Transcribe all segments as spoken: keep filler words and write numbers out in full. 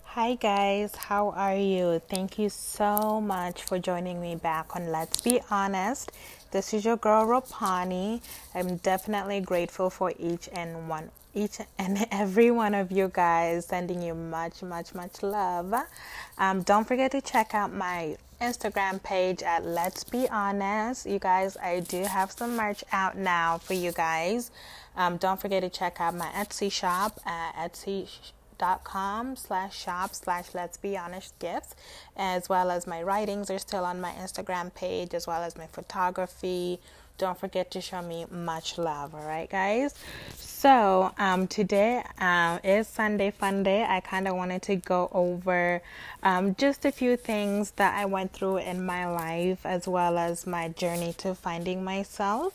Hi guys, how are you? Thank you so much for joining me back on Let's Be Honest. This is your girl Ropani. I'm definitely grateful for each and one each and every one of you guys, sending you much much much love. Um, don't forget to check out my Instagram page at Let's Be Honest. You guys, I do have some merch out now for you guys. Um, don't forget to check out my Etsy shop at Etsy dot com slash shop slash let's be honest gifts, as well as my writings are still on my Instagram page, as well as my photography. Don't forget to show me much love. All right, guys. So um, today um, is Sunday Fun Day. I kind of wanted to go over um, just a few things that I went through in my life, as well as my journey to finding myself.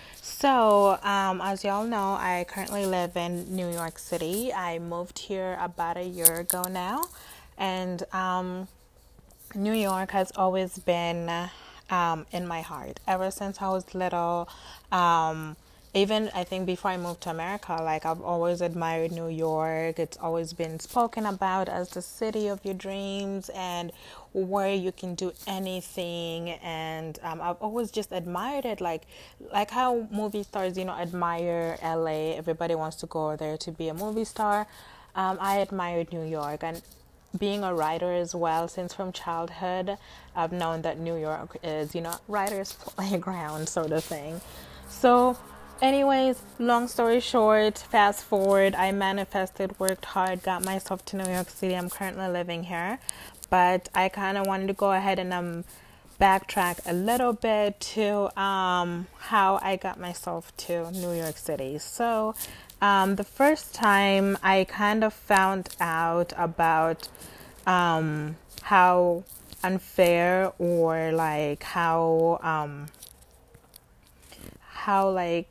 So, um, as y'all know, I currently live in New York City. I moved here about a year ago now, and um, New York has always been um, in my heart ever since I was little. Um, even I think before I moved to America, like I've always admired New York. It's always been spoken about as the city of your dreams and where you can do anything. And um, I've always just admired it, like like how movie stars, you know, admire L A. Everybody wants to go there to be a movie star. Um, I admired New York, and being a writer as well, since from childhood I've known that New York is, you know, writer's playground sort of thing. So anyways, long story short, fast forward, I manifested, worked hard, got myself to New York City. I'm currently living here, but I kind of wanted to go ahead and um backtrack a little bit to um how I got myself to New York City. So um, the first time I kind of found out about um, how unfair, or like how um, how like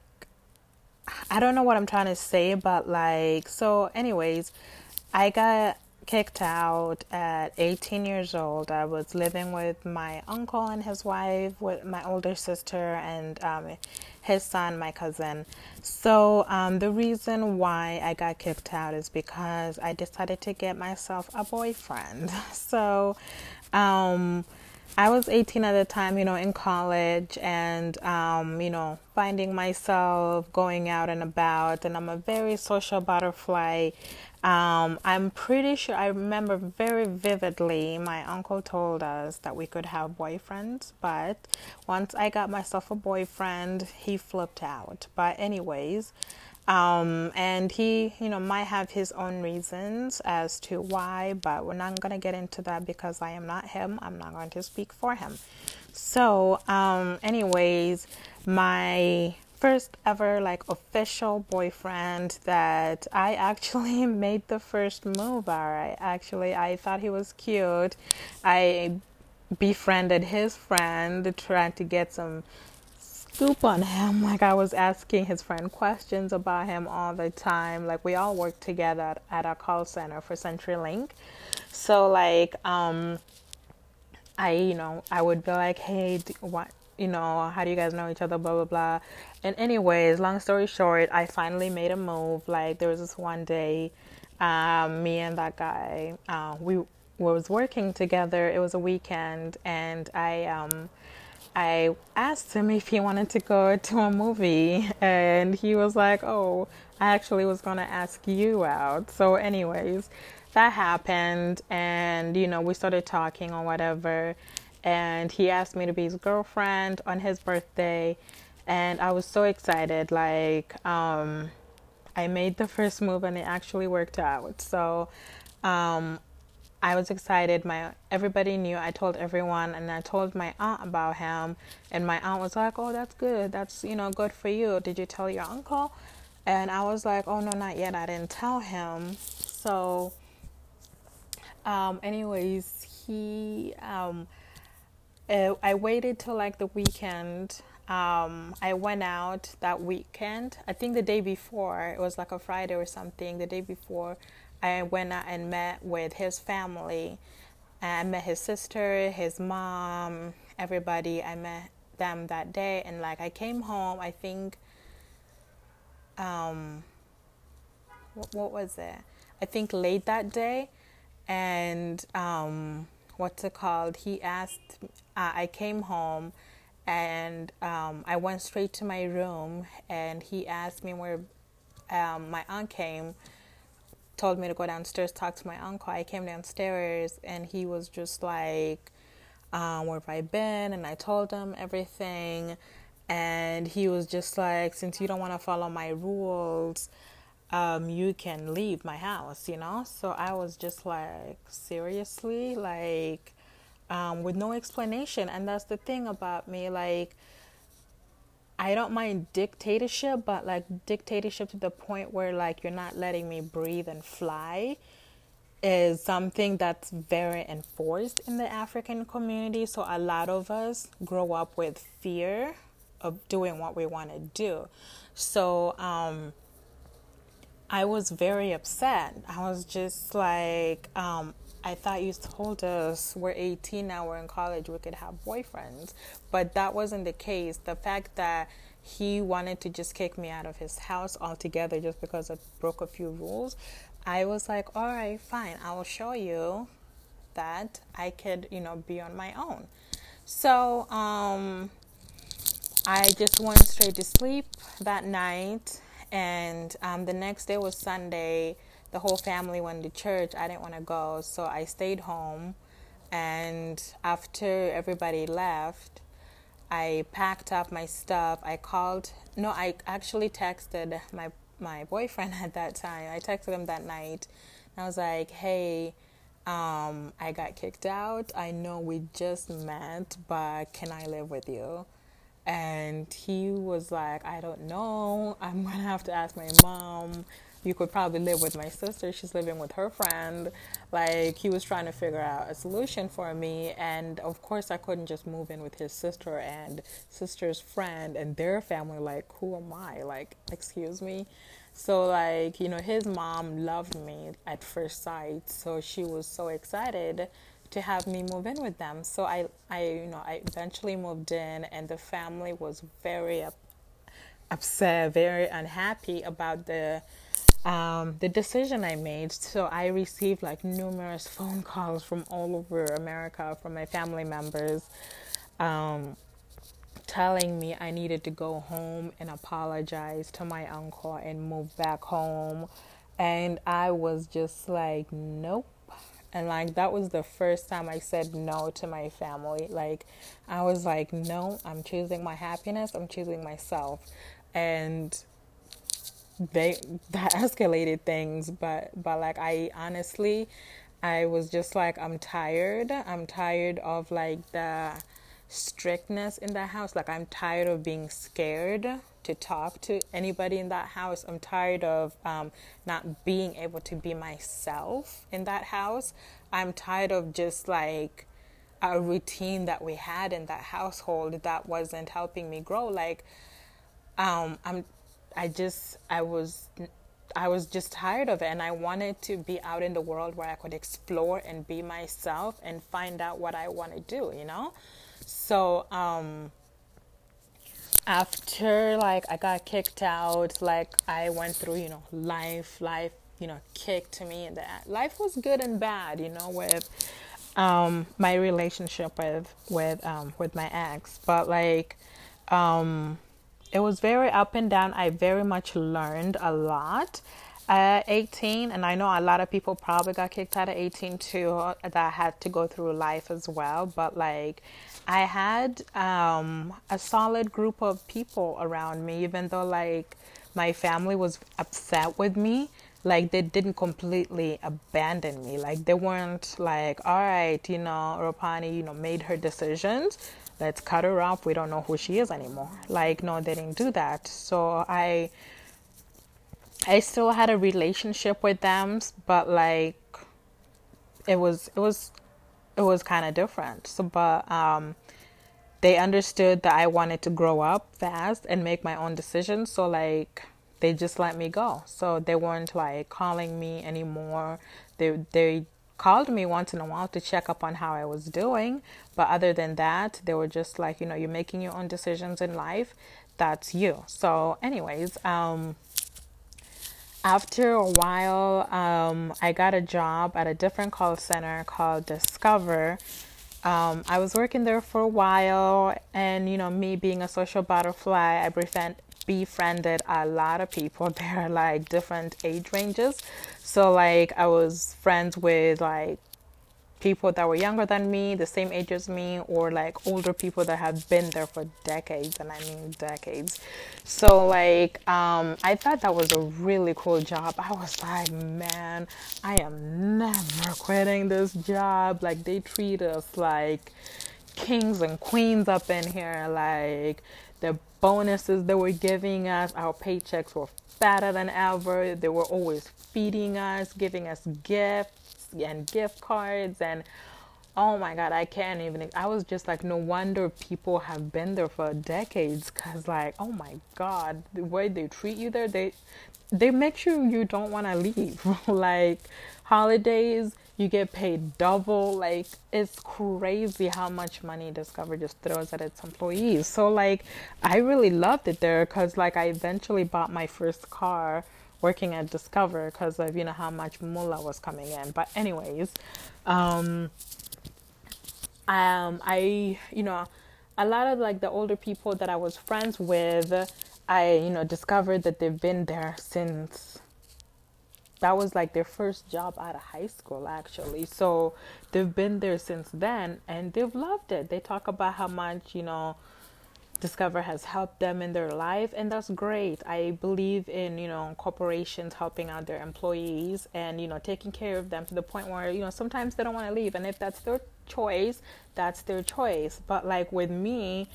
I don't know what I'm trying to say, but like, so anyways, I got kicked out at eighteen years old. I was living with my uncle and his wife, with my older sister, and um, his son, my cousin. So um, the reason why I got kicked out is because I decided to get myself a boyfriend. So um, I was eighteen at the time, you know, in college, and, um, you know, finding myself going out and about, and I'm a very social butterfly. Um, I'm pretty sure I remember very vividly my uncle told us that we could have boyfriends, but once I got myself a boyfriend, he flipped out. But anyways, um, and he, you know, might have his own reasons as to why, but we're not going to get into that because I am not him. I'm not going to speak for him. So, um, anyways, my first ever like official boyfriend that I actually made the first move. All right, actually, I thought he was cute. I befriended his friend, trying to get some scoop on him. Like, I was asking his friend questions about him all the time. Like, we all worked together at, at our call center for CenturyLink. So like um I, you know, I would be like, hey, d- what, you know, how do you guys know each other, blah, blah, blah. And anyways, long story short, I finally made a move. Like, there was this one day, um, me and that guy, uh, we was working together. It was a weekend, and I, um, I asked him if he wanted to go to a movie, and he was like, oh, I actually was going to ask you out. So anyways, that happened, and, you know, we started talking or whatever, and he asked me to be his girlfriend on his birthday, and I was so excited. Like, um, I made the first move, and it actually worked out. So, um, I was excited. My everybody knew. I told everyone, and I told my aunt about him, and my aunt was like, "Oh, that's good. That's, you know, good for you. Did you tell your uncle?" And I was like, "Oh no, not yet. I didn't tell him." So, um, anyways, he um, uh, I waited till like the weekend. Um, I went out that weekend. I think the day before, it was like a Friday or something. The day before, I went out and met with his family. And I met his sister, his mom, everybody. I met them that day. And like, I came home, I think, um, what, what was it? I think late that day. and um, what's it called? He asked. Uh, I came home, and um, I went straight to my room, and he asked me where um, my aunt came. Told me to go downstairs, talk to my uncle. I came downstairs, and he was just like, um, "Where have I been?" And I told him everything, and he was just like, "Since you don't want to follow my rules, um, you can leave my house," you know? So I was just like, seriously? Like, um, with no explanation. And that's the thing about me. Like, I don't mind dictatorship, but like dictatorship to the point where like you're not letting me breathe and fly is something that's very enforced in the African community. So a lot of us grow up with fear of doing what we want to do. So, um, I was very upset. I was just like, um, I thought you told us we're eighteen now, we're in college, we could have boyfriends. But that wasn't the case. The fact that he wanted to just kick me out of his house altogether just because I broke a few rules, I was like, all right, fine, I will show you that I could, you know, be on my own. So, um, I just went straight to sleep that night, and um, the next day was Sunday. The whole family went to church. I didn't want to go, so I stayed home. And after everybody left, I packed up my stuff. I called. No, I actually texted my my boyfriend at that time. I texted him that night. And I was like, "Hey, um, I got kicked out. I know we just met, but can I live with you?" And he was like, "I don't know. I'm going to have to ask my mom. You could probably live with my sister. She's living with her friend." Like, he was trying to figure out a solution for me. And of course, I couldn't just move in with his sister and sister's friend and their family. Like, who am I? Like, excuse me. So, like, you know, his mom loved me at first sight. So she was so excited to have me move in with them. So I, I, you know, I eventually moved in, and the family was very up, upset, very unhappy about the, um, the decision I made. So I received like numerous phone calls from all over America from my family members, um, telling me I needed to go home and apologize to my uncle and move back home. And I was just like, nope. And like, that was the first time I said no to my family. Like, I was like, no, I'm choosing my happiness. I'm choosing myself. And they, that escalated things. But, but like, I honestly, I was just like, I'm tired. I'm tired of like the strictness in the house. Like, I'm tired of being scared to talk to anybody in that house. I'm tired of um, not being able to be myself in that house. I'm tired of just like a routine that we had in that household that wasn't helping me grow. Like, um, I'm, I just, I was, I was just tired of it, and I wanted to be out in the world where I could explore and be myself and find out what I want to do, you know? So, um, after like I got kicked out, like I went through, you know, life, life, you know, kicked me, and that life was good and bad, you know, with um my relationship with with um with my ex. But like um it was very up and down. I very much learned a lot at eighteen, and I know a lot of people probably got kicked out at eighteen too, that had to go through life as well. But like, I had um, a solid group of people around me, even though like my family was upset with me. Like, they didn't completely abandon me. Like, they weren't like, all right, you know, Ropani, you know, made her decisions. Let's cut her off. We don't know who she is anymore. Like, no, they didn't do that. So I, I still had a relationship with them, but like, it was, it was, it was kind of different. So, but um, they understood that I wanted to grow up fast and make my own decisions. So like, they just let me go. So they weren't like calling me anymore. They they called me once in a while to check up on how I was doing. But other than that, they were just like, you know, you're making your own decisions in life. That's you. So anyways, um, After a while, um, I got a job at a different call center called Discover. Um, I was working there for a while, and you know, me being a social butterfly, I befriend, befriended a lot of people there, like different age ranges. So, like, I was friends with like people that were younger than me, the same age as me, or like older people that have been there for decades, and I mean decades. So like um I thought that was a really cool job. I was like, man, I am never quitting this job. Like they treat us like kings and queens up in here. Like the bonuses they were giving us, our paychecks were fatter than ever. They were always feeding us, giving us gifts and gift cards, and oh my god, I can't even. I was just like, no wonder people have been there for decades, because like, oh my god, the way they treat you there, they they make sure you don't want to leave. Like holidays, you get paid double. Like it's crazy how much money Discover just throws at its employees. So like I really loved it there, because like I eventually bought my first car working at Discover, because of you know how much moolah was coming in. But anyways, um um I you know a lot of like the older people that I was friends with, I you know discovered that they've been there since that was like their first job out of high school, actually. So they've been there since then, and they've loved it. They talk about how much you know Discover has helped them in their life, and that's great. I believe in you know corporations helping out their employees and you know taking care of them to the point where you know sometimes they don't want to leave, and if that's their choice, that's their choice. But like with me,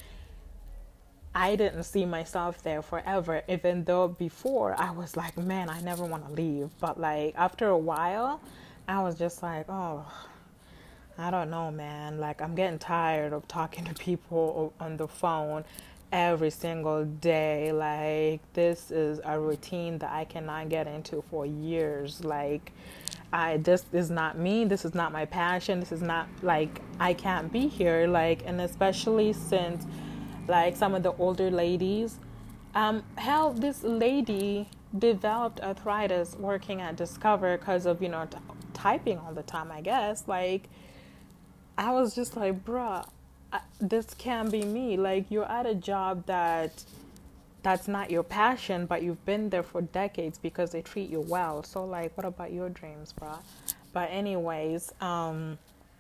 I didn't see myself there forever, even though before I was like, man, I never want to leave. But like after a while, I was just like, oh, I don't know, man. Like, I'm getting tired of talking to people on the phone every single day. Like, this is a routine that I cannot get into for years. Like, I this is not me. This is not my passion. This is not like I can't be here. Like, and especially since like some of the older ladies, um, hell, this lady developed arthritis working at Discover because of you know t- typing all the time, I guess. Like I was just like, bruh, I, this can't be me. Like, you're at a job that that's not your passion, but you've been there for decades because they treat you well. So, like, what about your dreams, bruh? But anyways, um,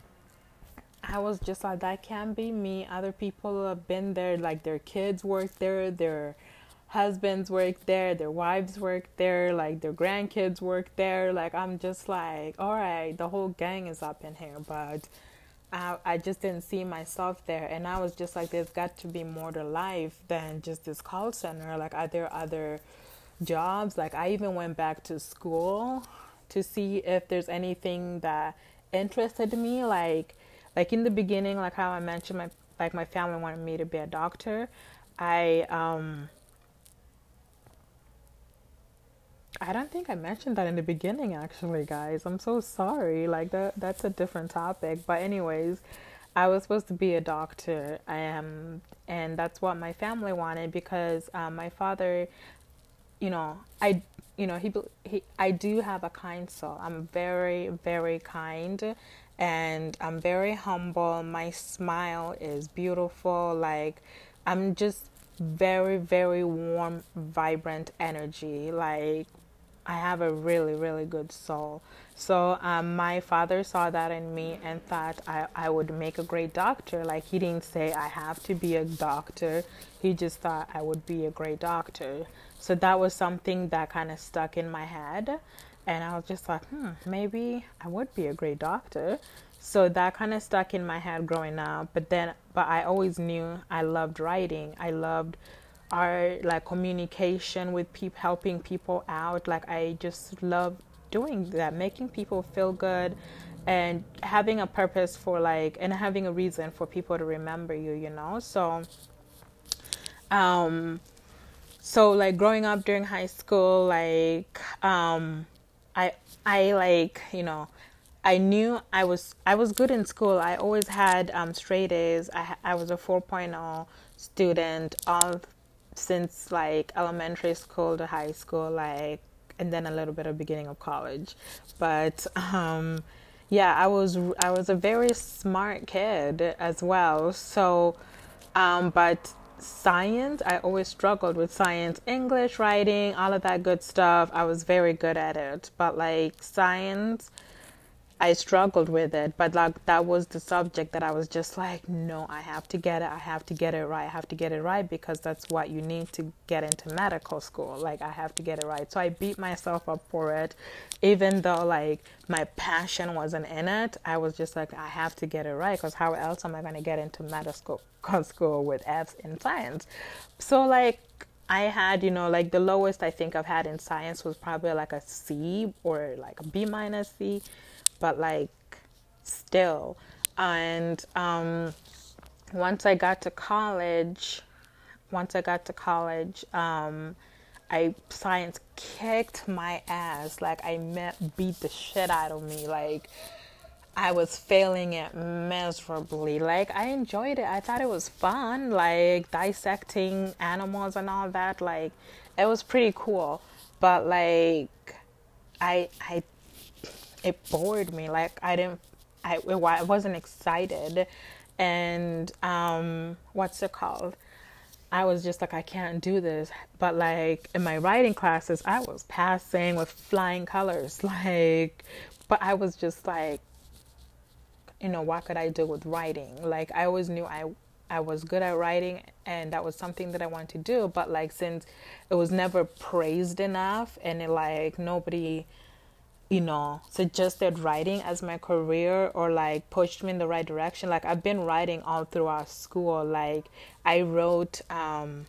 I was just like, that can't be me. Other people have been there, like their kids work there, their husbands work there, their wives work there, like their grandkids work there. Like, I'm just like, all right, the whole gang is up in here, but I, I just didn't see myself there. And I was just like, there's got to be more to life than just this call center. Like, are there other jobs? Like, I even went back to school to see if there's anything that interested me. Like, like in the beginning, like how I mentioned, my like my family wanted me to be a doctor. I um I don't think I mentioned that in the beginning, actually, guys. I'm so sorry. Like that that's a different topic. But anyways, I was supposed to be a doctor. I am, and that's what my family wanted because um, my father, you know, I, you know, he, he, I do have a kind soul. I'm very, very kind, and I'm very humble. My smile is beautiful. Like, I'm just very, very warm, vibrant energy. Like, I have a really, really good soul. So um, my father saw that in me and thought I, I would make a great doctor. Like, he didn't say I have to be a doctor. He just thought I would be a great doctor. So that was something that kind of stuck in my head. And I was just like, hmm, maybe I would be a great doctor. So that kind of stuck in my head growing up. But then, but I always knew I loved writing. I loved our like communication with people, helping people out. Like, I just love doing that, making people feel good and having a purpose for like, and having a reason for people to remember you, you know? So, um, so like growing up during high school, like, um, I, I like, you know, I knew I was, I was good in school. I always had, um, straight A's. I, I was a 4.0 student all since like elementary school to high school. Like, and then a little bit of beginning of college. But um, yeah, I was I was a very smart kid as well. So, um, but science, I always struggled with science, English, writing, all of that good stuff. I was very good at it, but like science, I struggled with it, but like that was the subject that I was just like, no, I have to get it. I have to get it right. I have to get it right because that's what you need to get into medical school. Like I have to get it right. So I beat myself up for it, even though like my passion wasn't in it. I was just like, I have to get it right because how else am I going to get into medical school with F's in science? So like I had, you know, like the lowest I think I've had in science was probably like a C or like a B minus C. But like still. And um, once I got to college, once I got to college, um, I science kicked my ass. Like I met, beat the shit out of me. Like I was failing it miserably. Like I enjoyed it. I thought it was fun. Like dissecting animals and all that. Like it was pretty cool. But like I I it bored me. Like I didn't, I, I wasn't excited. And um, what's it called? I was just like, I can't do this. But like in my writing classes, I was passing with flying colors. Like, but I was just like, you know, what could I do with writing? Like I always knew I I was good at writing and that was something that I wanted to do. But like since it was never praised enough and it like nobody, you know, suggested writing as my career or like pushed me in the right direction. Like I've been writing all throughout school. Like I wrote um,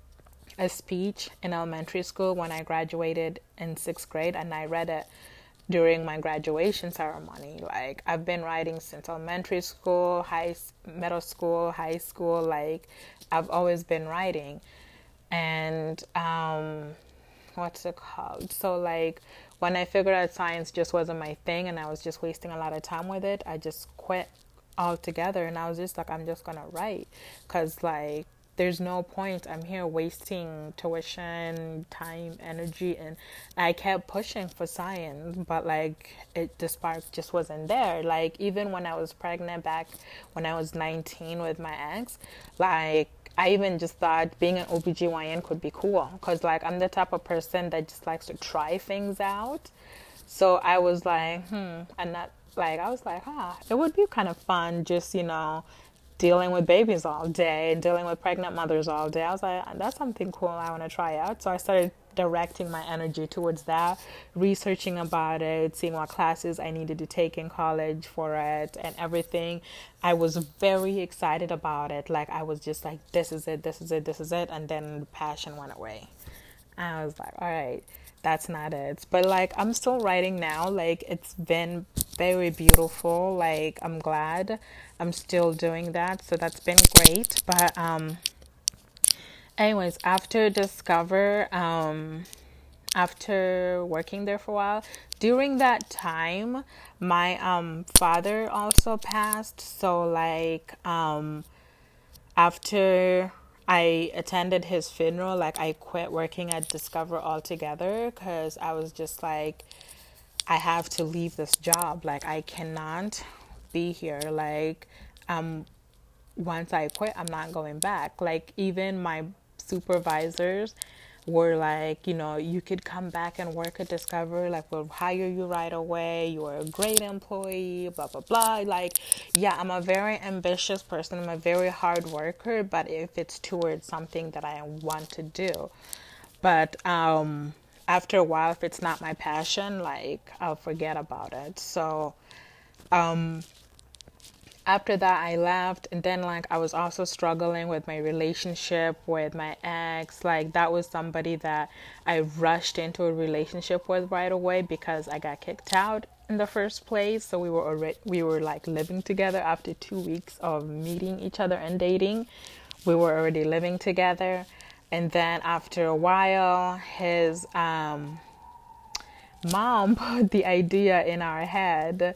a speech in elementary school when I graduated in sixth grade, and I read it during my graduation ceremony. Like I've been writing since elementary school, high, middle school, high school. Like I've always been writing, and um, what's it called? So like when I figured out science just wasn't my thing and I was just wasting a lot of time with it, I just quit altogether. And I was just like, I'm just going to write because like there's no point. I'm here wasting tuition, time, energy. And I kept pushing for science, but like it, the spark just wasn't there. Like even when I was pregnant back when I was nineteen with my ex, like I even just thought being an O B G Y N could be cool because like I'm the type of person that just likes to try things out. So I was like, hmm, and that like I was like, huh, it would be kind of fun just, you know, dealing with babies all day, dealing with pregnant mothers all day. I was like, that's something cool I want to try out. So I started directing my energy towards that, researching about it, seeing what classes I needed to take in college for it and everything. I was very excited about it. Like I was just like, this is it, this is it, this is it. And then the passion went away. I was like, all right, that's not it. But like, I'm still writing now. Like it's been very beautiful. Like I'm glad I'm still doing that. So that's been great. But, um, anyways, after Discover, um, after working there for a while, during that time, my um father also passed. So like um after I attended his funeral, like I quit working at Discover altogether because I was just like, I have to leave this job. Like I cannot be here. Like um once I quit, I'm not going back. Like even my supervisors were like, you know, you could come back and work at Discover, like we'll hire you right away, you're a great employee, blah blah blah. Like yeah, I'm a very ambitious person, I'm a very hard worker, but if it's towards something that I want to do, but um after a while, if it's not my passion, like I'll forget about it. So um after that I left, and then like I was also struggling with my relationship with my ex. Like that was somebody that I rushed into a relationship with right away because I got kicked out in the first place. So we were already we were like living together after two weeks of meeting each other and dating. We were already living together, and then after a while, his um, mom put the idea in our head.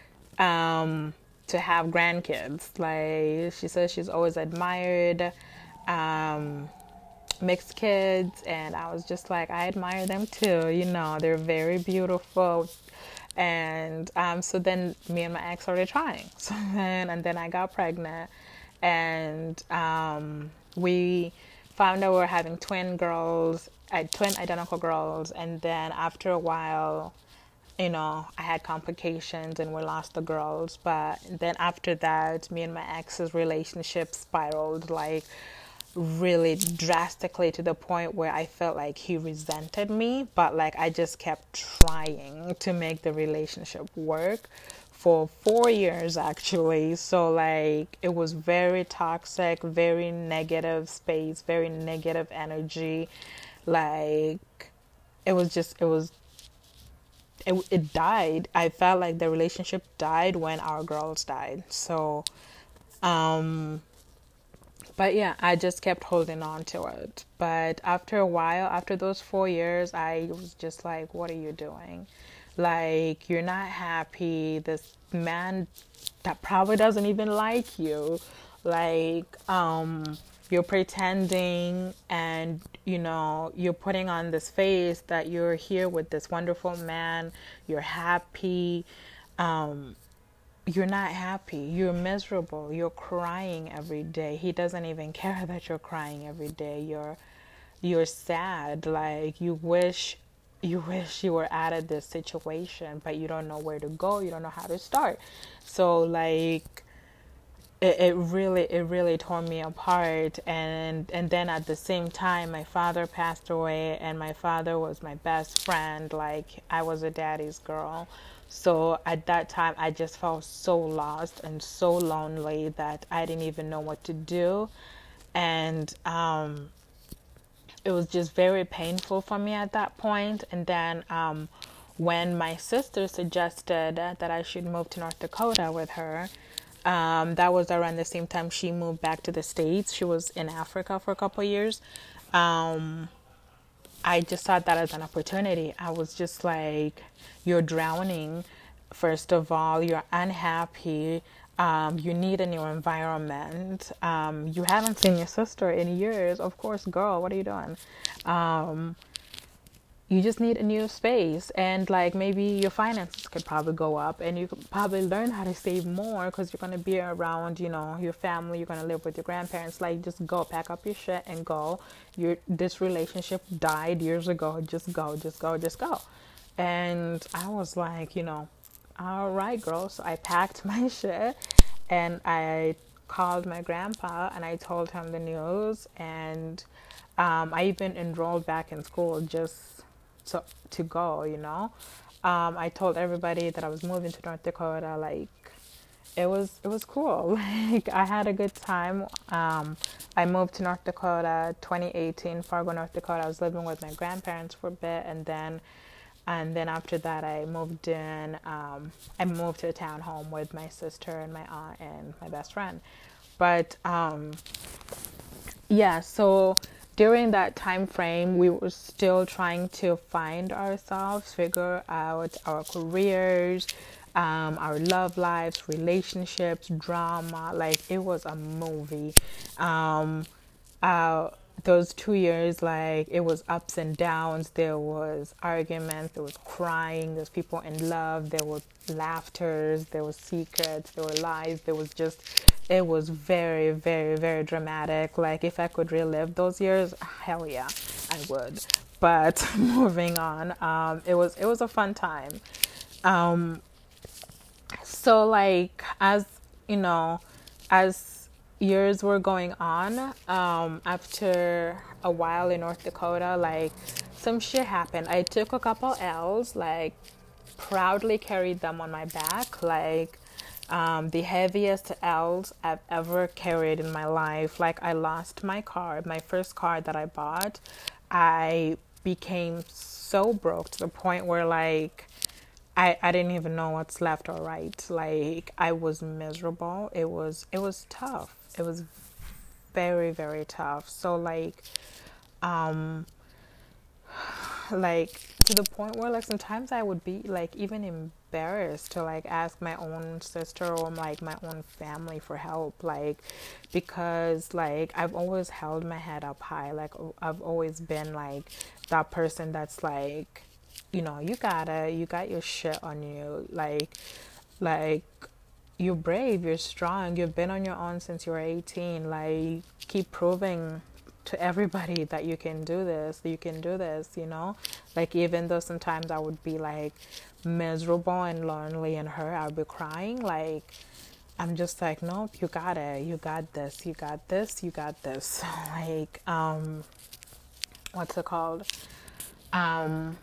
Um, to have grandkids. Like she says she's always admired um mixed kids, and I was just like, I admire them too. You know, they're very beautiful. And um, so then me and my ex started trying. So then, and then I got pregnant, and um, we found out we were having twin girls, uh, twin identical girls. And then after a while, you know, I had complications and we lost the girls. But then after that, me and my ex's relationship spiraled like really drastically to the point where I felt like he resented me. But like I just kept trying to make the relationship work for four years actually. So like it was very toxic, very negative space, very negative energy. Like it was just, it was it, it died. I felt like the relationship died when our girls died. So, um, but yeah, I just kept holding on to it. But after a while, after those four years, I was just like, what are you doing? Like, you're not happy. This man that probably doesn't even like you. Like, um, you're pretending and, you know, you're putting on this face that you're here with this wonderful man. You're happy. Um, you're not happy. You're miserable. You're crying every day. He doesn't even care that you're crying every day. You're you're sad. Like you wish you wish you were out of this situation, but you don't know where to go. You don't know how to start. So like it, it really it really tore me apart. And and then at the same time my father passed away, and my father was my best friend. Like I was a daddy's girl. So at that time, I just felt so lost and so lonely that I didn't even know what to do. And um, it was just very painful for me at that point. And then um, when my sister suggested that I should move to North Dakota with her, um, that was around the same time she moved back to the States. She was in Africa for a couple of years. Um, I just saw that as an opportunity. I was just like, you're drowning. First of all, you're unhappy. Um, you need a new environment. Um, you haven't seen your sister in years. Of course, girl, what are you doing? Um, you just need a new space, and like maybe your finances could probably go up, and you could probably learn how to save more because you're going to be around, you know, your family. You're going to live with your grandparents. Like just go, pack up your shit and go. Your this relationship died years ago. Just go, just go, just go. And I was like, you know, all right, girl. So I packed my shit and I called my grandpa and I told him the news. And um, I even enrolled back in school just so to go, you know. Um, I told everybody that I was moving to North Dakota. Like it was, it was cool. Like I had a good time. Um, I moved to North Dakota, twenty eighteen, Fargo, North Dakota. I was living with my grandparents for a bit, and then, and then after that, I moved in. Um, I moved to a townhome with my sister and my aunt and my best friend. But um, yeah, so during that time frame, we were still trying to find ourselves, figure out our careers, um, our love lives, relationships, drama. Like it was a movie. Um, uh, those two years, like it was ups and downs. There was arguments, there was crying, there's people in love, there was laughters, there was secrets, there were lies, there was just, it was very, very, very dramatic. Like if I could relive those years, hell yeah, I would. But moving on, um, it was it was a fun time. Um, so like as you know, as years were going on, um, after a while in North Dakota, like some shit happened. I took a couple L's, like proudly carried them on my back, like um, the heaviest L's I've ever carried in my life. Like I lost my car, my first car that I bought. I became so broke to the point where like I, I didn't even know what's left or right. Like I was miserable. It was it was tough. It was very, very tough. So like um like to the point where like sometimes I would be like even in embarrassed to like ask my own sister or like my own family for help, like because like I've always held my head up high. Like I've always been like that person that's like, you know, you gotta, you got your shit on you, like, like you're brave, you're strong, you've been on your own since you were eighteen. Like, keep proving to everybody that you can do this, you can do this, you know? Like, even though sometimes I would be like miserable and lonely and hurt, I would be crying. Like, I'm just like, nope, you got it, you got this, you got this, you got this. Like, um, what's it called? Um,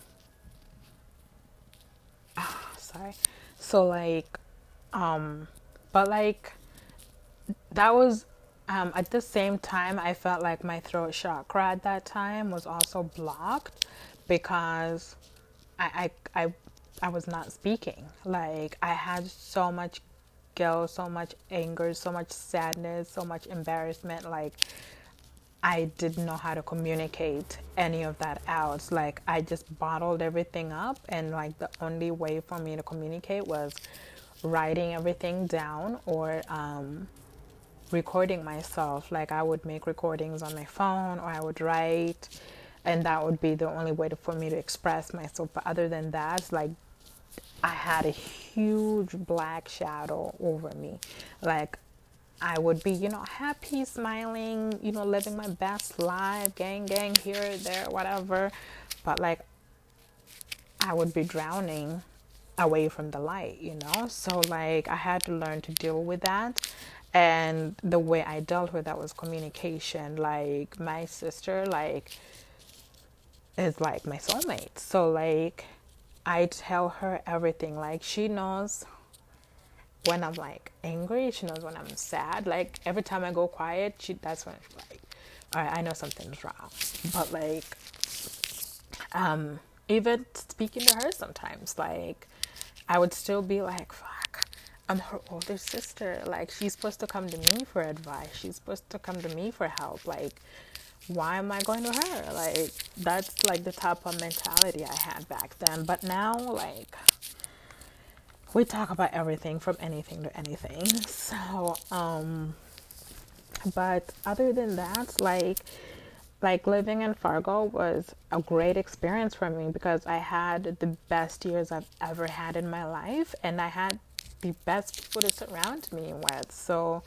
sorry. So, like, um, but like, that was um, at the same time I felt like my throat chakra at that time was also blocked because I, I, I, I was not speaking. Like I had so much guilt, so much anger, so much sadness, so much embarrassment. Like I didn't know how to communicate any of that out. Like I just bottled everything up, and like the only way for me to communicate was writing everything down or um, recording myself. Like I would make recordings on my phone or I would write, and that would be the only way to, for me to express myself. But other than that, like I had a huge black shadow over me. Like I would be, you know, happy, smiling, you know, living my best life, gang, gang, here, there, whatever. But like I would be drowning away from the light, you know? So like I had to learn to deal with that. And the way I dealt with that was communication. Like my sister, like, is like my soulmate. So like I tell her everything. Like she knows when I'm like angry, she knows when I'm sad. Like every time I go quiet, she that's when she's like, all right, I know something's wrong. But like um even speaking to her sometimes, like I would still be like, fuck, I'm her older sister. Like she's supposed to come to me for advice. She's supposed to come to me for help. Like why am I going to her? Like that's like the type of mentality I had back then. But now like we talk about everything from anything to anything. So, um, but other than that, like, like living in Fargo was a great experience for me because I had the best years I've ever had in my life, and I had the best people to surround me with. So,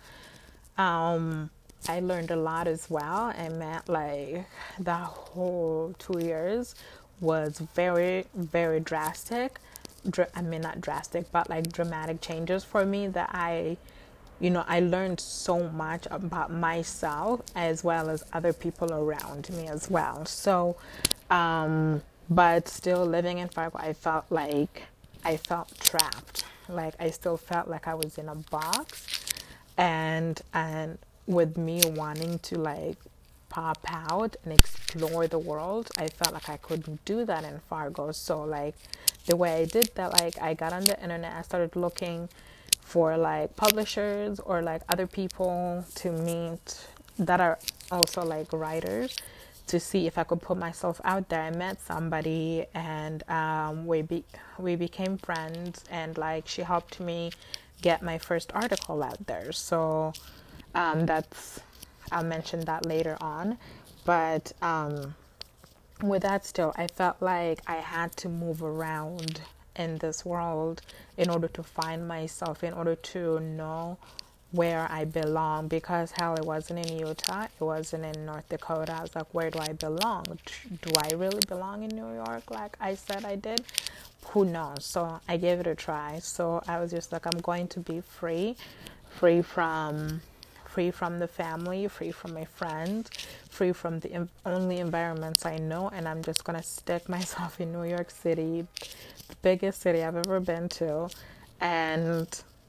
um, I learned a lot as well. I met like the whole two years was very, very drastic. I mean, not drastic, but like dramatic changes for me that I, you know, I learned so much about myself as well as other people around me as well. So, um, but still living in Fargo, I felt like I felt trapped. Like I still felt like I was in a box, and and with me wanting to like pop out and explore the world, I felt like I couldn't do that in Fargo. So like the way I did that, like I got on the internet, I started looking for like publishers or like other people to meet that are also like writers to see if I could put myself out there. I met somebody, and um, we be we became friends, and like she helped me get my first article out there. So um, that's I'll mention that later on. But um, with that still, I felt like I had to move around in this world in order to find myself, in order to know where I belong. Because hell, it wasn't in Utah, it wasn't in North Dakota. I was like, where do I belong? Do I really belong in New York like I said I did? Who knows? So I gave it a try. So I was just like, I'm going to be free, free from free from the family, free from my friends, free from the em- only environments I know, and I'm just gonna stick myself in New York City, the biggest city I've ever been to, and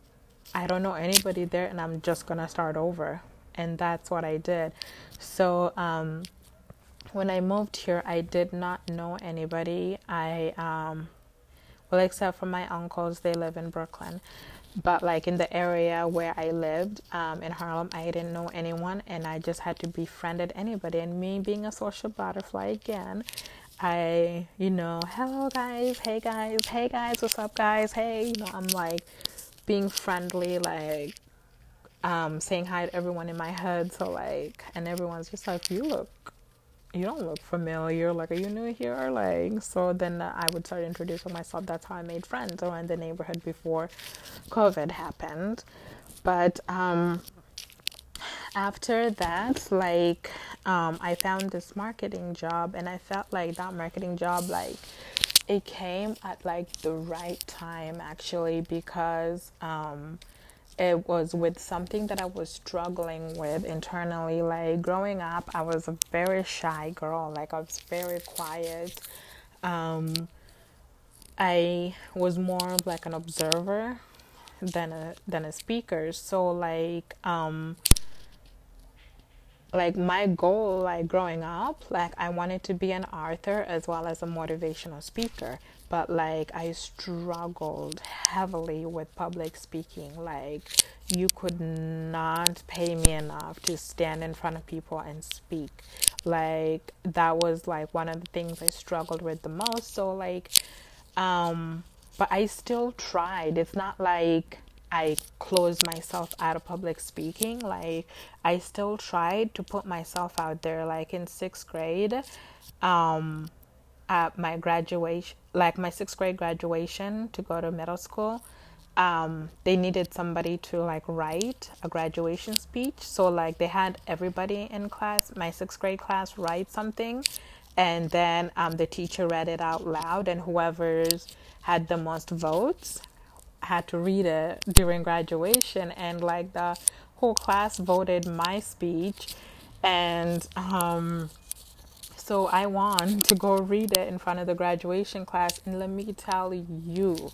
I don't know anybody there, and I'm just gonna start over. And that's what I did. So um, when I moved here, I did not know anybody. I um, well, except for my uncles, they live in Brooklyn. But like in the area where I lived, um, in Harlem, I didn't know anyone, and I just had to befriend anybody. And me being a social butterfly again, I, you know, hello guys, hey guys, hey guys, what's up guys, hey, you know, I'm like being friendly, like um, saying hi to everyone in my head. So like, and everyone's just like, you look, you don't look familiar. Like, are you new here? Like, so then uh, I would start introducing myself. That's how I made friends around the neighborhood before COVID happened. But um, after that, like, um, I found this marketing job, and I felt like that marketing job, like, it came at like the right time actually, because um, it was with something that I was struggling with internally. Like growing up, I was a very shy girl. Like I was very quiet. Um, I was more of like an observer than a than a speaker. So like um, like my goal, like growing up, like I wanted to be an author as well as a motivational speaker, but like I struggled heavily with public speaking. Like you could not pay me enough to stand in front of people and speak. Like that was like one of the things I struggled with the most. So like um, but I still tried. It's not like I closed myself out of public speaking. Like I still tried to put myself out there. Like in sixth grade, um, at my graduation, like my sixth grade graduation to go to middle school, um, they needed somebody to like write a graduation speech. So like they had everybody in class, my sixth grade class, write something, and then um, the teacher read it out loud, and whoever's had the most votes had to read it during graduation. And like the whole class voted my speech, and um, so I won to go read it in front of the graduation class. And let me tell you,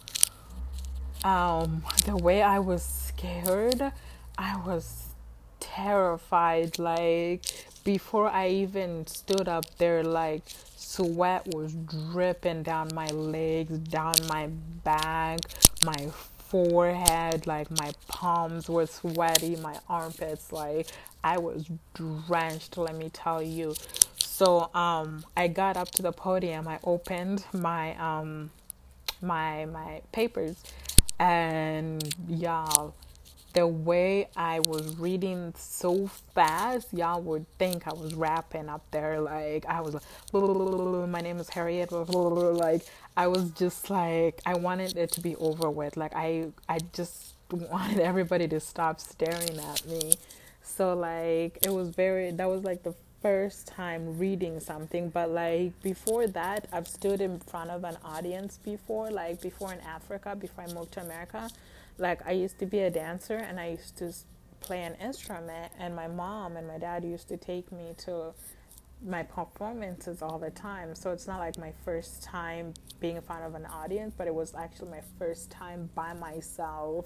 um, the way I was scared, I was terrified. Like before I even stood up there, like sweat was dripping down my legs, down my back, my forehead, like my palms were sweaty, my armpits, like I was drenched, let me tell you. So um I got up to the podium, I opened my um my my papers, and y'all, the way I was reading so fast, y'all would think I was rapping up there. Like I was like, my name is Harriet, like I was just like, I wanted it to be over with. Like I I just wanted everybody to stop staring at me. So like it was very, that was like the first time reading something. But like before that, I've stood in front of an audience before, like before in Africa, before I moved to America. Like I used to be a dancer, and I used to play an instrument, and my mom and my dad used to take me to my performances all the time. So it's not like my first time being in front of an audience, but it was actually my first time by myself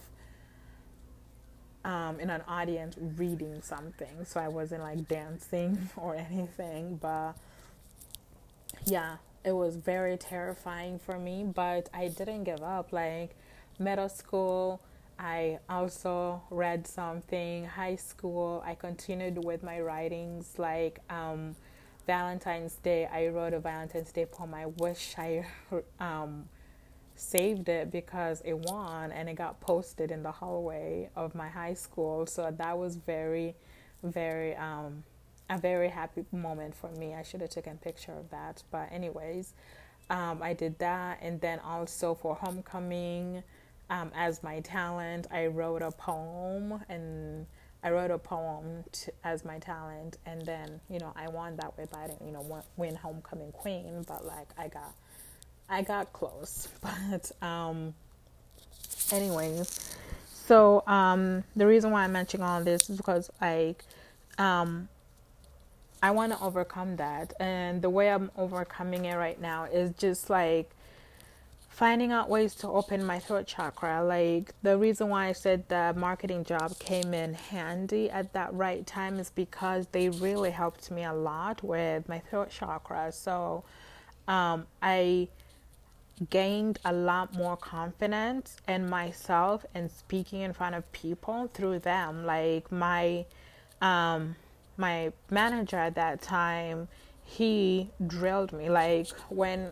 um, in an audience reading something. So I wasn't like dancing or anything, but yeah, it was very terrifying for me, but I didn't give up. Like middle school, I also read something. High school, I continued with my writings. Like um, Valentine's Day, I wrote a Valentine's Day poem. I wish I um, saved it because it won, and it got posted in the hallway of my high school. So that was very, very um, a very happy moment for me. I should have taken a picture of that. But anyways, um, I did that. And then also for homecoming, um, as my talent, I wrote a poem, and I wrote a poem to, as my talent. And then, you know, I won that way, but I didn't, you know, win homecoming queen. But like I got, I got close. But um, anyways, so um, the reason why I'm mentioning all this is because like um, I want to overcome that. And the way I'm overcoming it right now is just like finding out ways to open my throat chakra. Like the reason why I said the marketing job came in handy at that right time is because they really helped me a lot with my throat chakra. So um, I gained a lot more confidence in myself and speaking in front of people through them. Like my um my manager at that time, he drilled me. Like when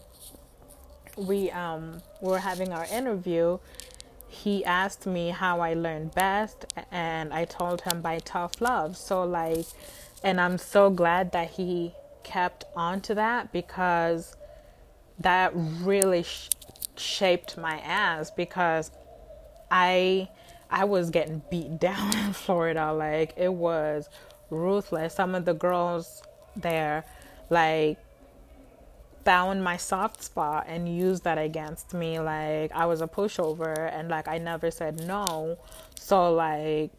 we um were having our interview, he asked me how I learned best, and I told him by tough love. So like, and I'm so glad that he kept on to that, because that really sh- shaped my ass, because I I was getting beat down in Florida. Like it was ruthless. Some of the girls there like found my soft spot and used that against me. Like I was a pushover and like I never said no. So like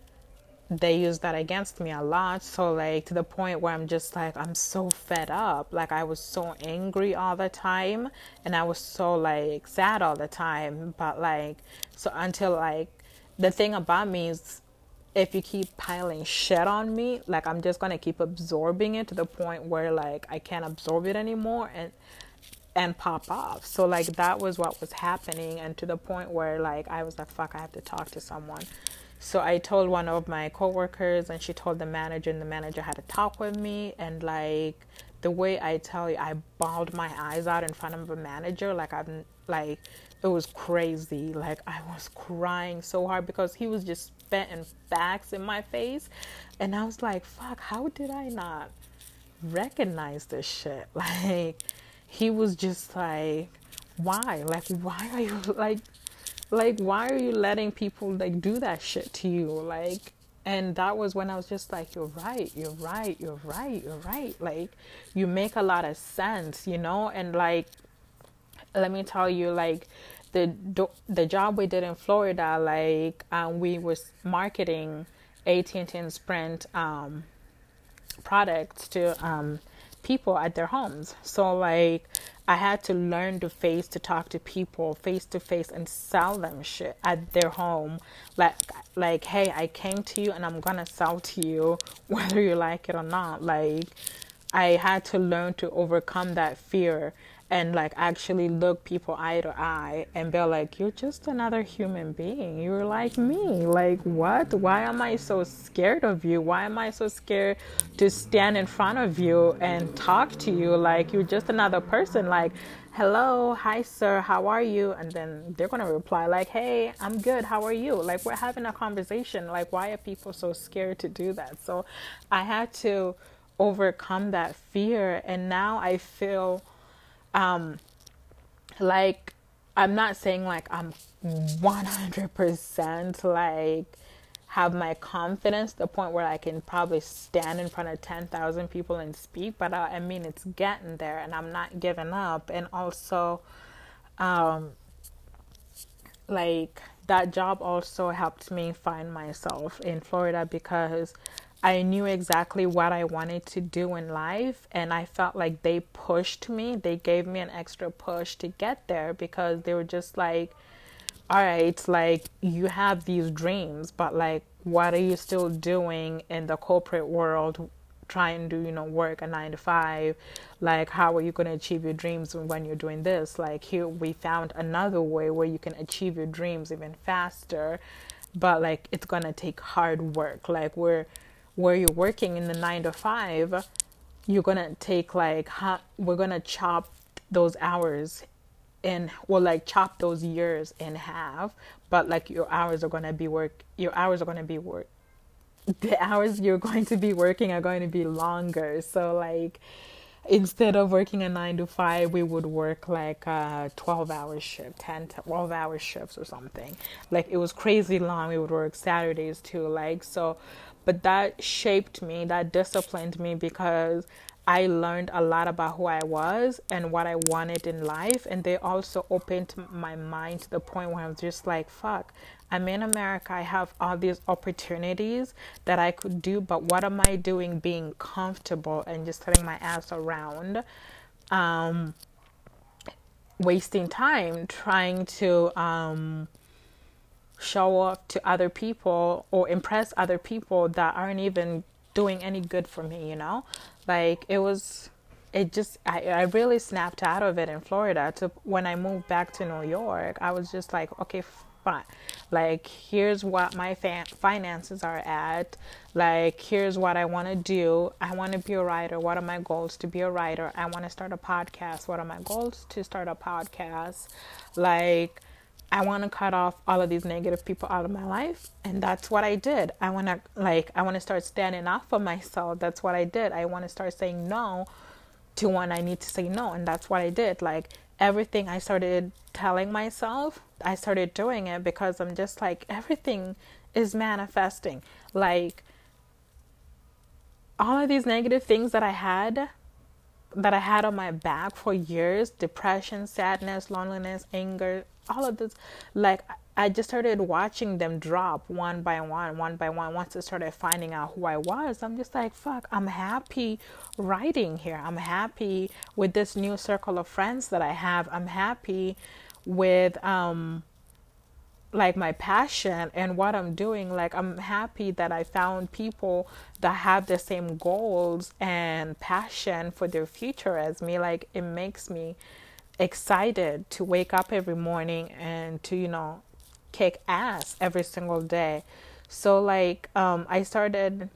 they used that against me a lot. So like to the point where I'm just like, I'm so fed up. Like I was so angry all the time, and I was so like sad all the time. But like, so until like, the thing about me is, if you keep piling shit on me, like I'm just gonna keep absorbing it to the point where like I can't absorb it anymore, and and pop off. So like that was what was happening, and to the point where like I was like, fuck, I have to talk to someone. So I told one of my coworkers, and she told the manager, and the manager had to talk with me. And like the way I tell you, I bawled my eyes out in front of a manager. Like I'm like, it was crazy. Like I was crying so hard because he was just spitting facts in my face, and I was like, fuck, how did I not recognize this shit? Like he was just like, why? Like why are you like like why are you letting people like do that shit to you? Like, and that was when I was just like, you're right, you're right, you're right, you're right. Like you make a lot of sense, you know? And like, let me tell you, like the the job we did in Florida, like um, we was marketing A T and T and Sprint um, products to um, people at their homes. So like I had to learn to face to talk to people face to face and sell them shit at their home. Like like hey, I came to you and I'm gonna sell to you whether you like it or not. Like I had to learn to overcome that fear and like actually look people eye to eye and be like, you're just another human being. You're like me. Like what? Why am I so scared of you? Why am I so scared to stand in front of you and talk to you? Like you're just another person. Like, hello, hi sir, how are you? And then they're gonna reply like, hey, I'm good, how are you? Like we're having a conversation. Like why are people so scared to do that? So I had to overcome that fear, and now I feel um like I'm not saying like I'm one hundred percent like have my confidence to the point where I can probably stand in front of ten thousand people and speak, but I, I mean it's getting there, and I'm not giving up. And also um like that job also helped me find myself in Florida, because I knew exactly what I wanted to do in life, and I felt like they pushed me. They gave me an extra push to get there, because they were just like, all right, like you have these dreams, but like what are you still doing in the corporate world, trying to, you know, work a nine to five? Like how are you going to achieve your dreams when you're doing this? Like here we found another way where you can achieve your dreams even faster, but like it's going to take hard work. Like we're where you're working in the nine to five, you're gonna take like huh, we're gonna chop those hours in, well, like chop those years in half, but like your hours are gonna be work your hours are gonna be work the hours you're going to be working are going to be longer. So like instead of working a nine to five, we would work like a twelve hour shift, ten, twelve hour shifts or something. Like it was crazy long. We would work Saturdays too. Like, so, but that shaped me, that disciplined me, because I learned a lot about who I was and what I wanted in life. And they also opened my mind to the point where I was just like, fuck, I'm in America. I have all these opportunities that I could do, but what am I doing being comfortable and just sitting my ass around, um, wasting time trying to um, show off to other people or impress other people that aren't even doing any good for me, you know? Like it was, it just, I, I really snapped out of it in Florida. To when I moved back to New York, I was just like, okay, f- fine. Like, here's what my fa- finances are at. Like, here's what I want to do. I want to be a writer. What are my goals to be a writer? I want to start a podcast. What are my goals to start a podcast? Like, I want to cut off all of these negative people out of my life. And that's what I did. I want to, like, I want to start standing up for myself. That's what I did. I want to start saying no to when I need to say no. And that's what I did. Like, everything I started telling myself, I started doing it, because I'm just like, everything is manifesting. Like, all of these negative things that I had, that I had on my back for years, depression, sadness, loneliness, anger, all of this, like, I just started watching them drop one by one, one by one. Once I started finding out who I was, I'm just like, fuck, I'm happy writing here. I'm happy with this new circle of friends that I have. I'm happy with, um, like, my passion and what I'm doing. Like, I'm happy that I found people that have the same goals and passion for their future as me. Like, it makes me excited to wake up every morning and to, you know, kick ass every single day. So, like, um, I started,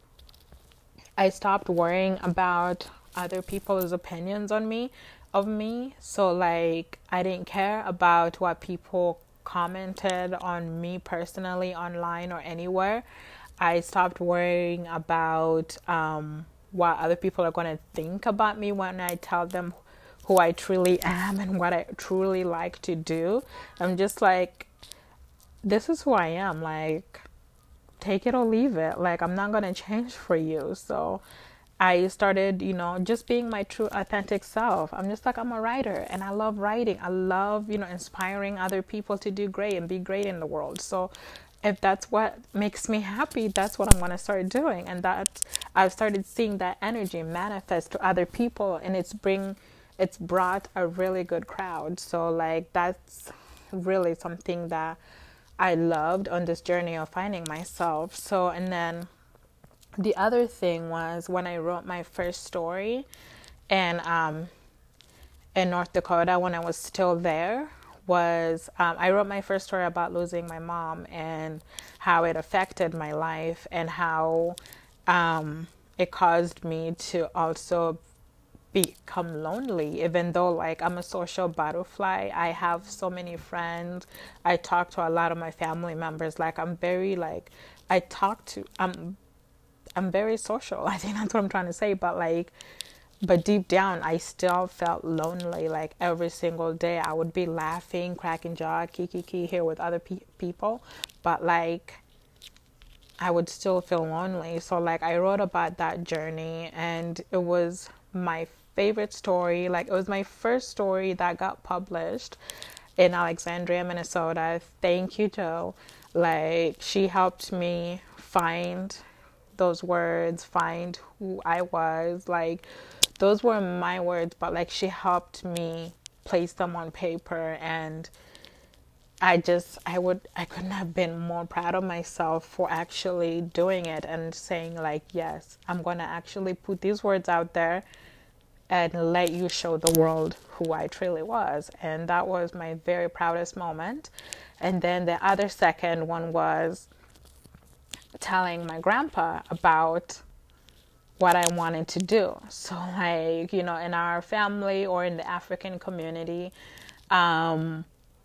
I stopped worrying about other people's opinions on me, of me. So, like, I didn't care about what people commented on me personally online or anywhere. I stopped worrying about um, what other people are going to think about me when I tell them who I truly am and what I truly like to do. I'm just like, this is who I am. Like, take it or leave it. Like, I'm not going to change for you. So I started, you know, just being my true authentic self. I'm just like, I'm a writer and I love writing. I love, you know, inspiring other people to do great and be great in the world. So if that's what makes me happy, that's what I'm going to start doing. And that I've started seeing that energy manifest to other people, and it's bring, it's brought a really good crowd. So, like, that's really something that I loved on this journey of finding myself. So, and then the other thing was when I wrote my first story and um, in North Dakota, when I was still there, was um, I wrote my first story about losing my mom and how it affected my life and how um, it caused me to also become lonely, even though, like, I'm a social butterfly. I have so many friends. I talk to a lot of my family members. Like, I'm very, like, I talk to, I'm, I'm very social. I think that's what I'm trying to say. But, like, but deep down, I still felt lonely. Like, every single day, I would be laughing, cracking jaw, kiki kiki here with other pe- people. But, like, I would still feel lonely. So, like, I wrote about that journey, and it was my favorite story. Like, it was my first story that got published in Alexandria, Minnesota. Thank you, Joe. Like, she helped me find those words, find who I was. Like, those were my words, but, like, she helped me place them on paper, and I just, I would, I couldn't have been more proud of myself for actually doing it and saying, like, yes, I'm going to actually put these words out there and let you show the world who I truly was. And that was my very proudest moment. And then the other second one was telling my grandpa about what I wanted to do. So, like, you know, in our family or in the African community, um,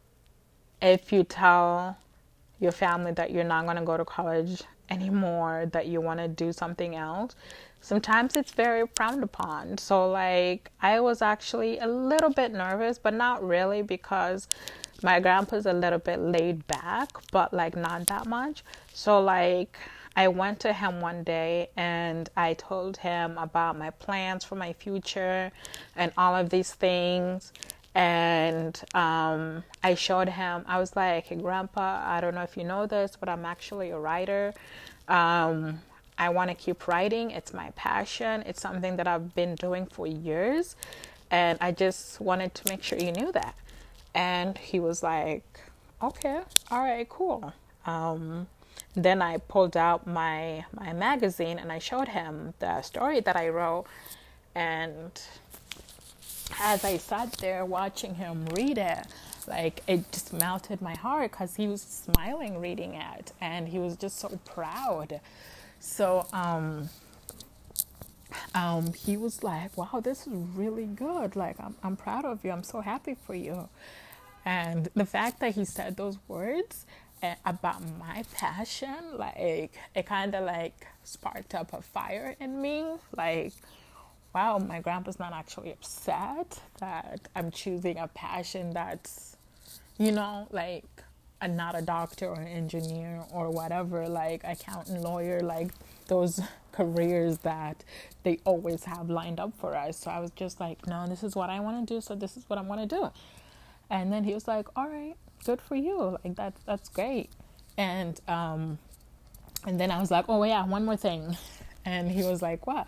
if you tell your family that you're not going to go to college anymore, that you want to do something else, sometimes it's very frowned upon. So, like, I was actually a little bit nervous, but not really, because my grandpa's a little bit laid back, but, like, not that much. So, like, I went to him one day and I told him about my plans for my future and all of these things. And um, I showed him, I was like, hey, Grandpa, I don't know if you know this, but I'm actually a writer. Um, I want to keep writing. It's my passion. It's something that I've been doing for years. And I just wanted to make sure you knew that. And he was like, okay, all right, cool. Um, then I pulled out my, my magazine and I showed him the story that I wrote. And as I sat there watching him read it, Like, it just melted my heart because he was smiling reading it, and he was just so proud. So, um, um, he was like, wow, this is really good. Like, I'm, I'm proud of you. I'm so happy for you. And the fact that he said those words uh, about my passion, like, it kind of like sparked up a fire in me. Like, wow, my grandpa's not actually upset that I'm choosing a passion that's, you know, like, I'm not a doctor or an engineer or whatever, like accountant, lawyer, like those careers that they always have lined up for us. So I was just like, no, this is what I want to do. So this is what I'm going to do. And then he was like, all right, good for you. Like, that's, that's great. And, um, and then I was like, oh yeah, one more thing. And he was like, what?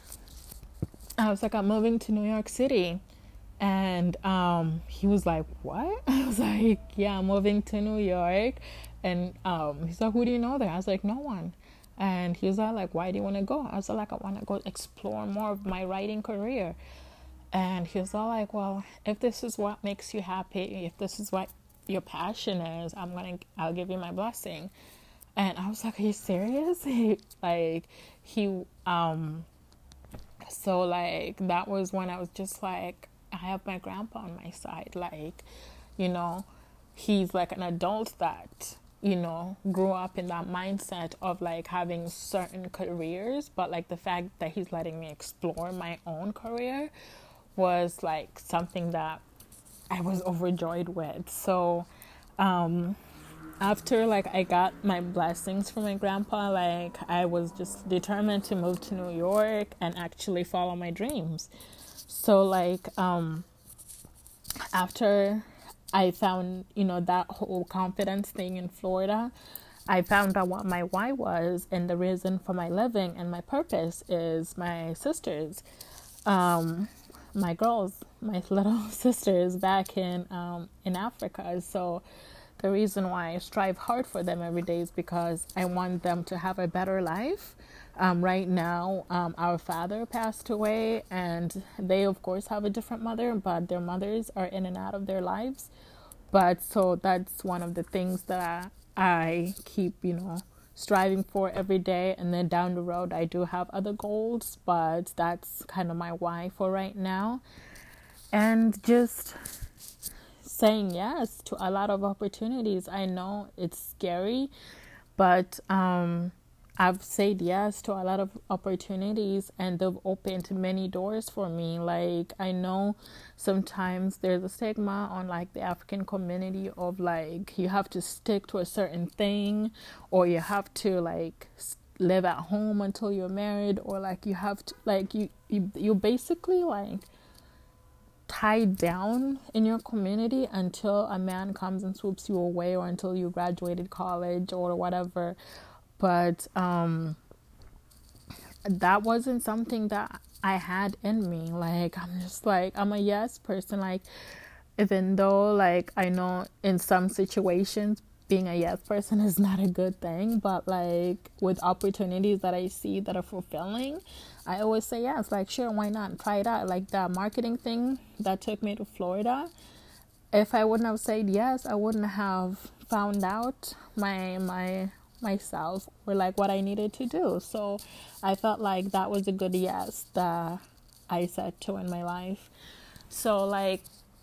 I was like, I'm moving to New York City. And um, he was like, what? I was like, yeah, I'm moving to New York. And um, he's like, who do you know there? I was like, no one. And he was like, why do you want to go? I was like, I want to go explore more of my writing career. And he was all like, well, if this is what makes you happy, if this is what your passion is, I'm going to, I'll give you my blessing. And I was like, are you serious? He, like, he, um, so like, that was when I was just like, I have my grandpa on my side. Like, you know, he's like an adult that, you know, grew up in that mindset of like having certain careers, but like the fact that he's letting me explore my own career was like something that I was overjoyed with. So, um, after like I got my blessings from my grandpa, like I was just determined to move to New York and actually follow my dreams. So like, um, after I found, you know, that whole confidence thing in Florida, I found out what my why was, and the reason for my living and my purpose is my sisters, um, my girls, my little sisters back in, um, in Africa. So the reason why I strive hard for them every day is because I want them to have a better life. Um, right now, um, our father passed away, and they, of course, have a different mother, but their mothers are in and out of their lives. But so that's one of the things that I keep, you know, striving for every day. And then down the road, I do have other goals, but that's kind of my why for right now. And just saying yes to a lot of opportunities. I know it's scary, but um, I've said yes to a lot of opportunities, and they've opened many doors for me. Like, I know sometimes there's a stigma on like the African community of like you have to stick to a certain thing, or you have to like live at home until you're married, or like you have to like you you you basically like tied down in your community until a man comes and swoops you away, or until you graduated college or whatever. But um that wasn't something that I had in me. Like, I'm just like, I'm a yes person. Like, even though like I know in some situations being a yes person is not a good thing, but like with opportunities that I see that are fulfilling, I always say yes. Like, sure, why not? Try it out. Like that marketing thing that took me to Florida. If I wouldn't have said yes, I wouldn't have found out my my myself or like what I needed to do. So I felt like that was a good yes that I said to in my life. So like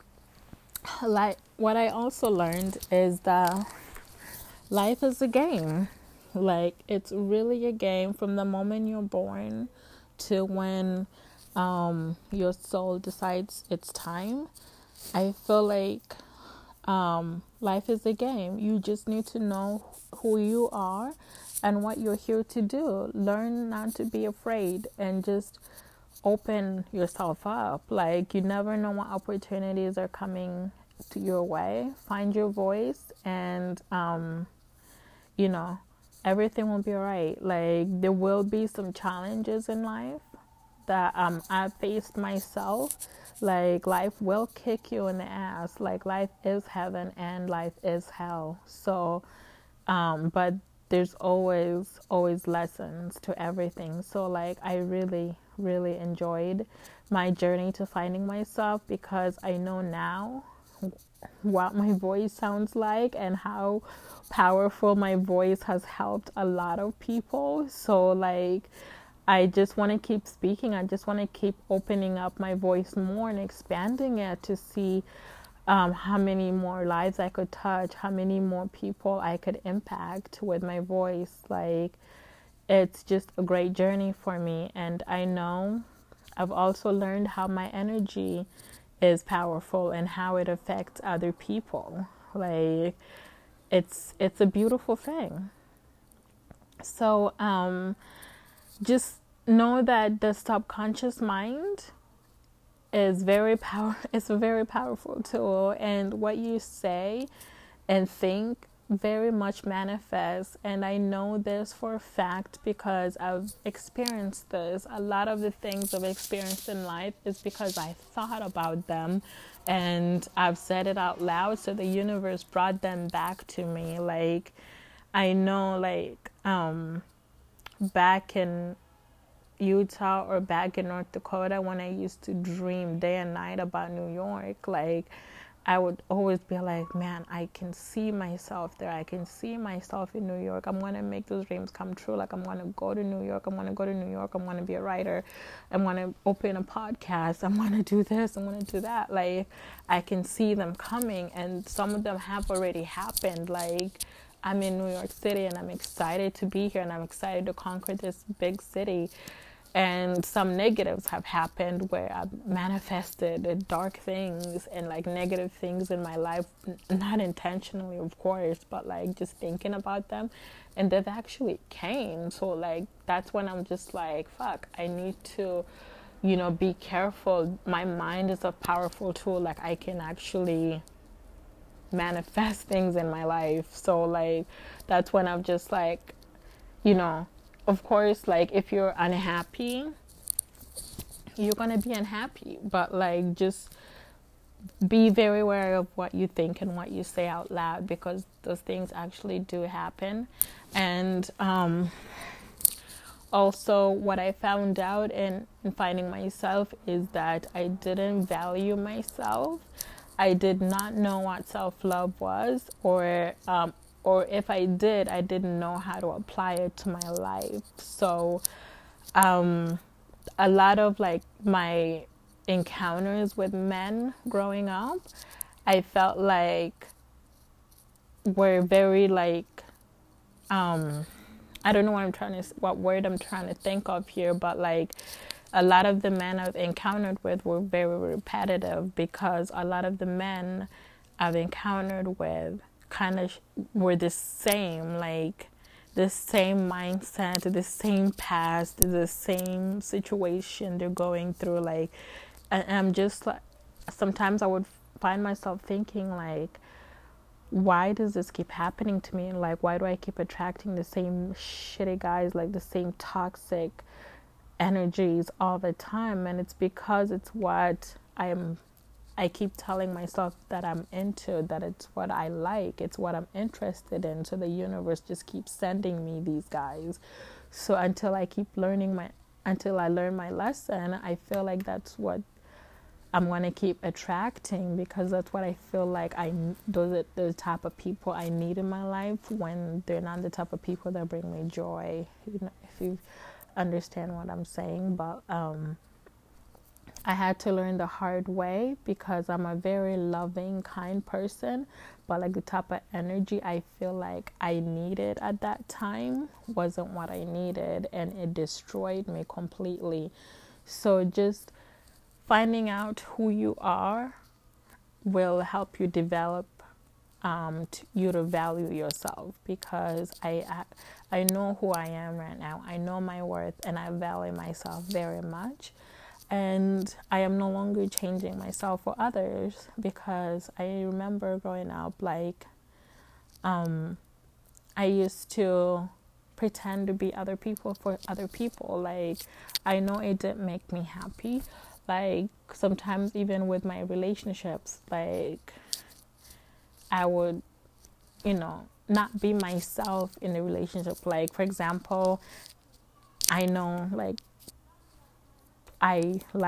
like what I also learned is that life is a game. Like, it's really a game from the moment you're born to when um, your soul decides it's time. I feel like um, life is a game. You just need to know who you are and what you're here to do. Learn not to be afraid and just open yourself up. Like, you never know what opportunities are coming to your way. Find your voice, and um, you know, everything will be all right. Like, there will be some challenges in life that um I faced myself. Like, life will kick you in the ass. Like, life is heaven and life is hell. So, um, but there's always, always lessons to everything. So, like, I really, really enjoyed my journey to finding myself, because I know now what my voice sounds like and how powerful my voice has helped a lot of people. So like I just want to keep speaking. I just want to keep opening up my voice more and expanding it to see um, how many more lives I could touch, how many more people I could impact with my voice. Like, it's just a great journey for me. And I know I've also learned how my energy is powerful and how it affects other people. Like, it's it's a beautiful thing. So, um, just know that the subconscious mind is very power it's a very powerful tool, and what you say and think very much manifests. And I know this for a fact because I've experienced this. A lot of the things I've experienced in life is because I thought about them and I've said it out loud, so the universe brought them back to me. Like, I know, like um back in Utah or back in North Dakota, when I used to dream day and night about New York, like I would always be like, man, I can see myself there. I can see myself in New York. I'm going to make those dreams come true. Like, I'm going to go to New York. I'm going to go to New York. I'm going to be a writer. I'm going to open a podcast. I'm going to do this. I'm going to do that. Like, I can see them coming, and some of them have already happened. Like, I'm in New York City and I'm excited to be here and I'm excited to conquer this big city. And some negatives have happened where I've manifested dark things and like negative things in my life, not intentionally, of course, but like just thinking about them, and they've actually came. So like that's when I'm just like, fuck, I need to, you know, be careful. My mind is a powerful tool. Like, I can actually manifest things in my life. So like that's when I'm just like, you know, of course, like if you're unhappy, you're gonna be unhappy, but like just be very aware of what you think and what you say out loud, because those things actually do happen. And um also, what I found out in, in finding myself is that I didn't value myself. I did not know what self-love was, or um or if I did, I didn't know how to apply it to my life. So um, a lot of like my encounters with men growing up, I felt like were very like, um, I don't know what I'm trying to, what word I'm trying to think of here, but like a lot of the men I've encountered with were very repetitive, because a lot of the men I've encountered with kind of were the same, like the same mindset, the same past, the same situation they're going through. Like, and I'm just like, sometimes I would find myself thinking like, why does this keep happening to me? And like, why do I keep attracting the same shitty guys, like the same toxic energies all the time? And it's because it's what I'm I keep telling myself that I'm into, that it's what I like, it's what I'm interested in. So the universe just keeps sending me these guys. So until I keep learning my, until I learn my lesson, I feel like that's what I'm going to keep attracting, because that's what I feel like I, those are the type of people I need in my life, when they're not the type of people that bring me joy. You know, if you understand what I'm saying. But, um, I had to learn the hard way, because I'm a very loving, kind person, but like the type of energy I feel like I needed at that time wasn't what I needed, and it destroyed me completely. So just finding out who you are will help you develop um, to, you to value yourself, because I, I I know who I am right now. I know my worth, and I value myself very much. And I am no longer changing myself for others, because I remember growing up, like, um, I used to pretend to be other people for other people. Like, I know it didn't make me happy. Like, sometimes even with my relationships, like, I would, you know, not be myself in the relationship. Like, for example, I know, like, I like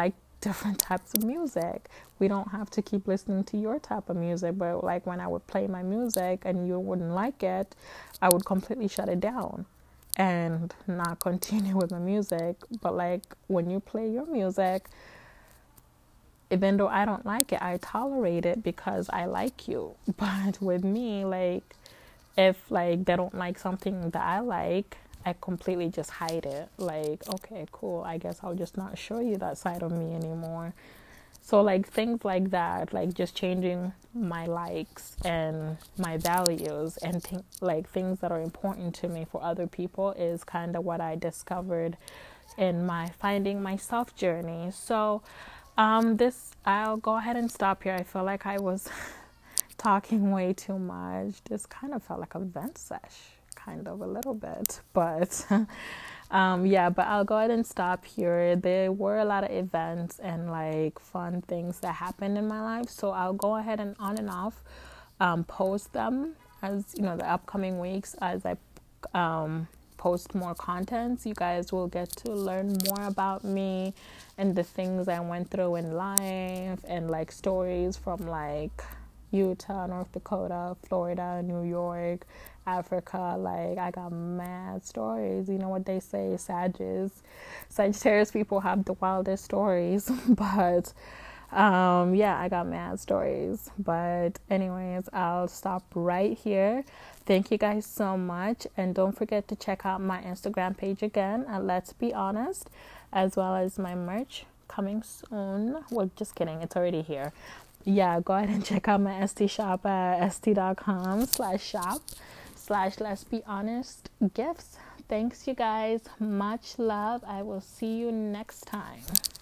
different types of music. We don't have to keep listening to your type of music, but like when I would play my music and you wouldn't like it, I would completely shut it down and not continue with my music. But like when you play your music, even though I don't like it, I tolerate it because I like you. But with me, like if like they don't like something that I like, I completely just hide it. Like, okay, cool, I guess I'll just not show you that side of me anymore. So like things like that, like just changing my likes and my values and th- like things that are important to me for other people is kind of what I discovered in my finding myself journey. So um this I'll go ahead and stop here. I feel like I was talking way too much. This kind of felt like a vent sesh, kind of a little bit, but um yeah, but I'll go ahead and stop here. There were a lot of events and like fun things that happened in my life, so I'll go ahead and on and off um post them as, you know, the upcoming weeks. As I um post more contents, you guys will get to learn more about me and the things I went through in life, and like stories from like Utah, North Dakota, Florida, New York, Africa. Like I got mad stories. You know what they say, Sagittarius, Sagittarius people have the wildest stories. But um, yeah, I got mad stories. But anyways, I'll stop right here. Thank you guys so much. And don't forget to check out my Instagram page again at Let's Be Honest, as well as my merch coming soon. Well, just kidding. It's already here. Yeah, go ahead and check out my Etsy shop at etsy.com slash shop slash Let's Be Honest gifts. Thanks, you guys. Much love. I will see you next time.